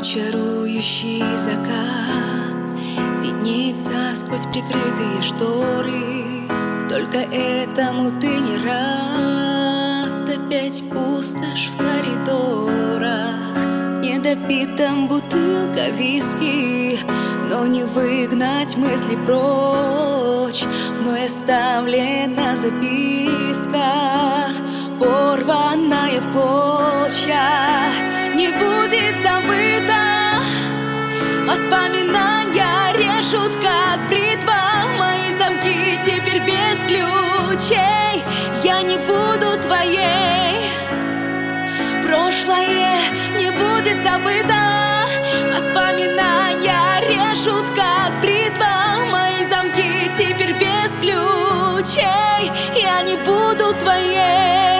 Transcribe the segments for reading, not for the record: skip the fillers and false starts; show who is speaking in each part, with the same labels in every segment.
Speaker 1: Чарующий закат виднеется сквозь прикрытые шторы. Только этому ты не рад. Опять пустошь в коридорах, недопитом бутылка виски. Но не выгнать мысли прочь, мной оставлена записка, порванная в клочья. Не будет забыта, воспоминания режут как бритва. Мои замки теперь без ключей. Я не буду твоей. Прошлое не будет забыто, воспоминания режут как бритва. Мои замки теперь без ключей. Я не буду твоей.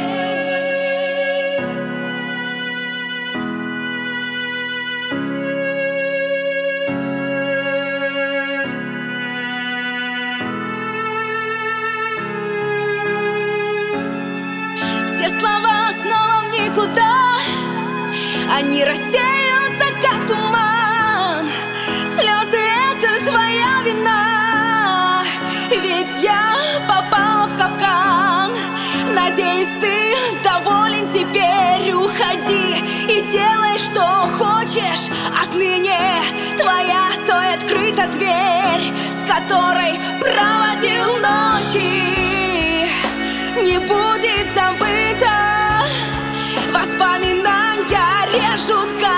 Speaker 1: Все слова снова в никуда, они рассеются, как туман. Слезы — это твоя вина, ведь я попала в капкан. Надеюсь, ты доволен теперь. Уходи и делай, что хочешь. Отныне твоя той открыта дверь, с которой проводил ночи. Не будет забыто, воспоминания режут как